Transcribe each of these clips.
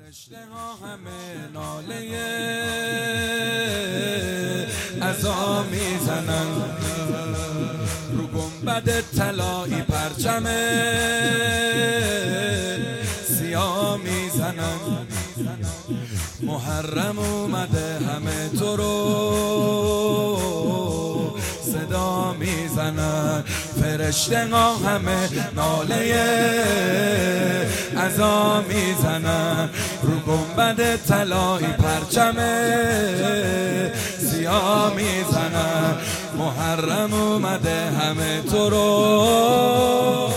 فرشته ها همه ناله عزا میزنن، رو گنبد طلایی پرچم سیاه میزنن. محرم اومده همه تو رو صدا میزنن. فرشته ها همه ناله عزا میزنن، رو گنبد طلایی پرچم سیاه میزنن. محرم اومده همه تو رو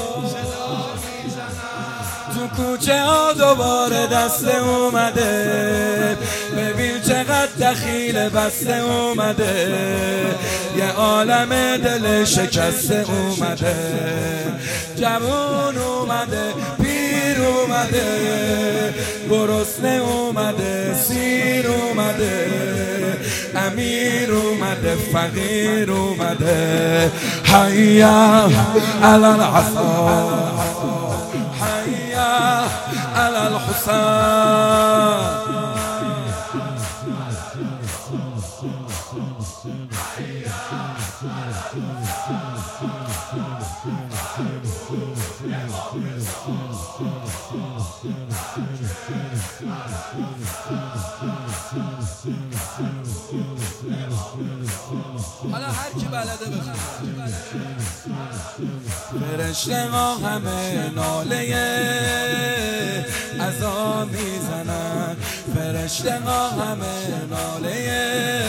تو کوچه ها دوباره دسته اومده، ببین چقدر دخیل بسته اومده. یه عالم دل شکسته اومده، جوون اومده، پیر اومده، گرسنه اومده، سیر اومده، امیر اومده، فقیر اومده. حیا علی الحسن، حیا علی الحسن. حالا هر کی بلده بخونه. فرشته ها همه ناله عزا میزنن، فرشته ها همه ناله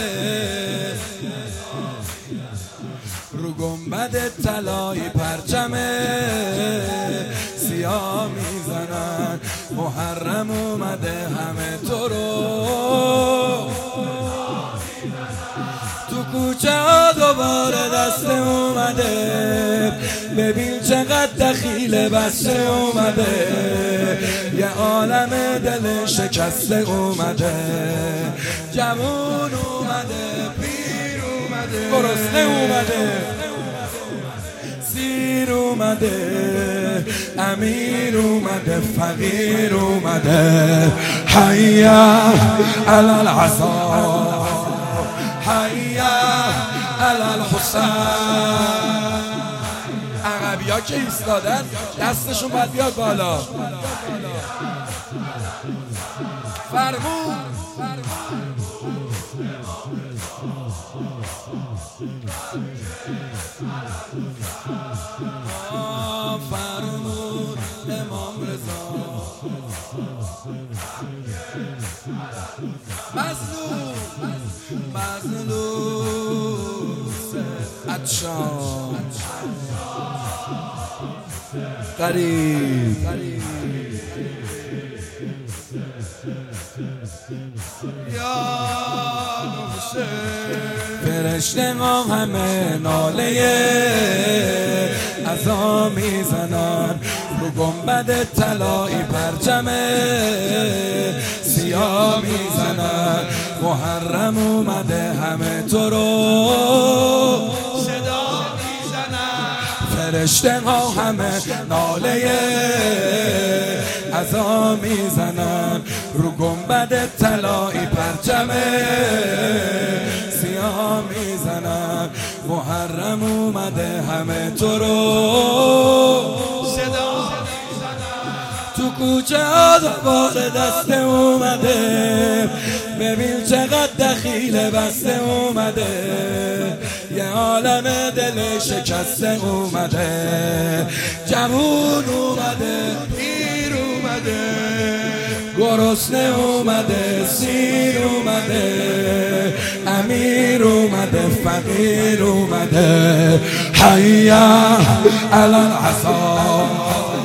رو گنبد طلایی پرچم سیاه میزنن. محرم اومده همه تو رو تو کوچه ها دوباره دسته اومده، ببین چقدر دخیل بسته اومده. یه عالم دل شکسته اومده، جوون اومده، پیر اومده، گرسنه اومده، سیر اومده، امیر اومده، فقیر اومده. حیا علی العصا، حیا علی الحسن. عقبی ها که ایستادن دستشون باید بیاد بالا. فرمون فرمون امام رضا. مظلوم عطشان غریب یا فرشته ها همه ناله عزا میزنن، رو گنبد طلایی پرچم سیاه میزنن. محرم اومده همه تو رو صدا میزنن. فرشته ها همه ناله عزا میزنن، رو گنبد طلایی پرچم سیاه میزنن. محرم اومده همه تو رو صدا تو کوچه ها دوباره دسته اومده، ببین چقدر دخیل بسته اومده. یه عالم دل شکسته اومده، جوون اومده، پیر اومده، گرسنه اومده، سیر اومده، امیر اومده، فقیر اومده. حیا علی العصا،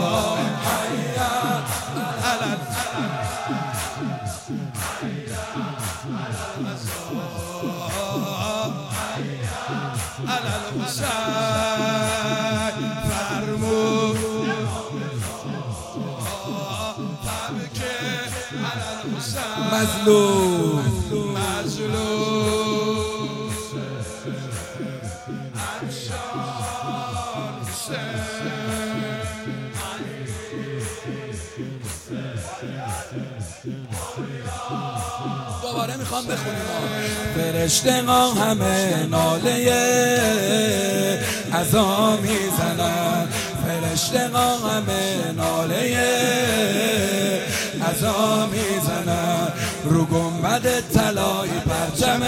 مظلوم عطشان دوباره میخوام بخونیم. فرشته ها همه ناله عزا میزنن، فرشته ها همه ناله عزا میزنن، رو گنبد طلایی پرچم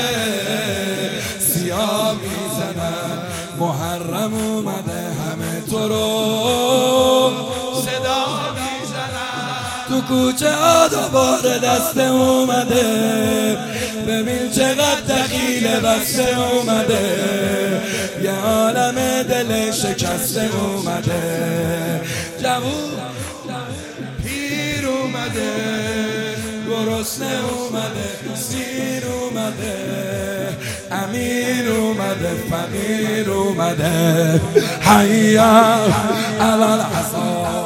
سیاه میزنن. محرم اومده همه تو رو صدا میزنن، تو کوچه ها دوباره دست اومده، ببین چقدر دخیل بسته اومده، یه عالم دل شکسته اومده، جوون پیر اومده، گرسنه اومده، سیر اومده، امیر اومده، فقیر اومده، حیا علی العصا.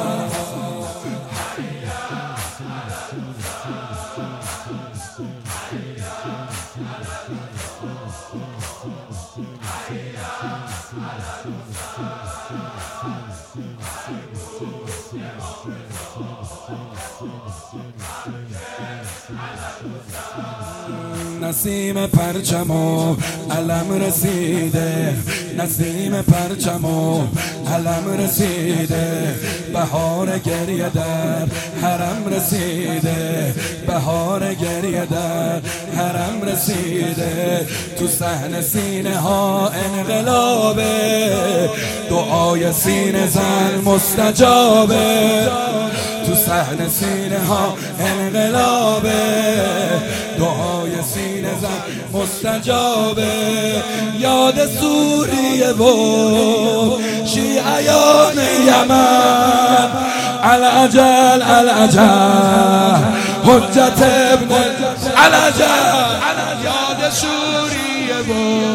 نسیم پرچم و علم رسیده، نسیم پرچم و علم رسیده، بهار گریه در حرم رسیده، بهار گریه در حرم رسیده، تو صحن سینه ها انقلابه، دعای سینه زن مستجابه، تو صحن سینه ها انقلابه، دعای سینه زن مستجابه، یاد سوریه و شیعیان یمن، العجل العجل حجت ابن العجل، یاد سوریه و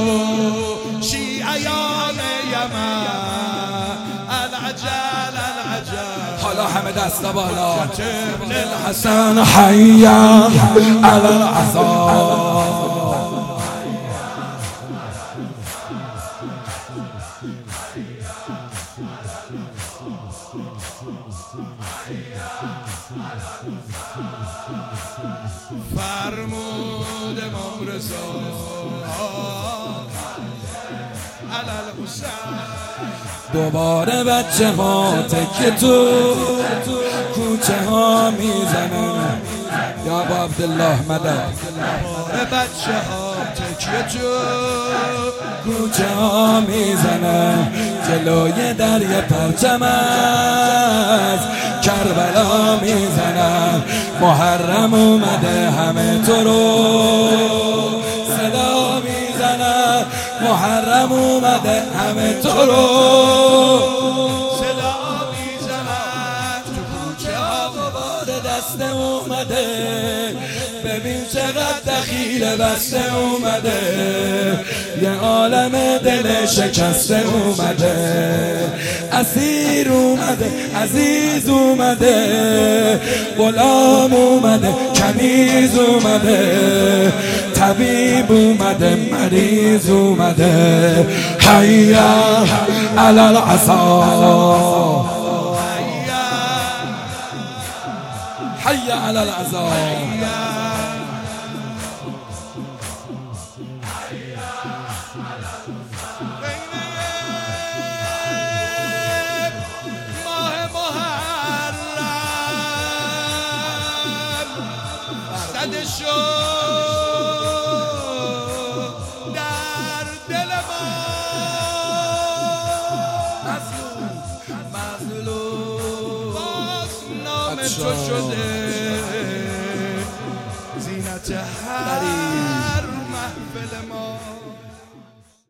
شیعیان یمن، العجل العجل. حالا همه دست بالا، ابن الحسن حیا علی العصا. فرمود امام رضا علی الحسین، دوباره بچه ها تکه تو کوچه ها میزنن، یا با عبدالله مدد. دوباره بچه ها تکه تو کوچه ها میزنن، جلوی دریا پرچم از کربلا میزنن، محرم اومده همه تو رو صدا میزنن، محرم اومده همه تو رو صدا میزنن، تو کوچه ها دوباره دست اومده، ببین چقدر دخیل بسته اومده، یه عالم دل شکسته اومده، اسیر اومده، عزیز اومده، غلام اومده، کنیز اومده، طبیب اومده، مریض اومده، حیا علی العصا، حیا علی العصا. شو در دل ما مظلوم، باز نام تو شده زینت هر محفل ما.